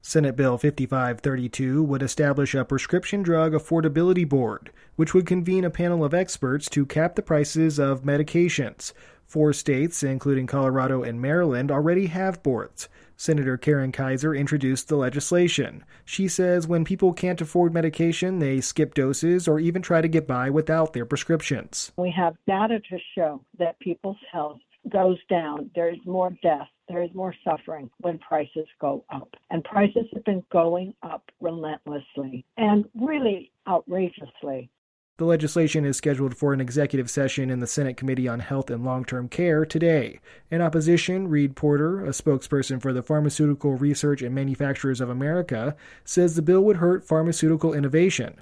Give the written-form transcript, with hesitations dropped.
Senate Bill 5532 would establish a prescription drug affordability board, which would convene a panel of experts to cap the prices of medications. 4 states, including Colorado and Maryland, already have boards. Senator Karen Kaiser introduced the legislation. She says when people can't afford medication, they skip doses or even try to get by without their prescriptions. We have data to show that people's health goes down. There is more death. There is more suffering when prices go up. And prices have been going up relentlessly and really outrageously. The legislation is scheduled for an executive session in the Senate Committee on Health and Long-Term Care today. In opposition, Reed Porter, a spokesperson for the Pharmaceutical Research and Manufacturers of America, says the bill would hurt pharmaceutical innovation.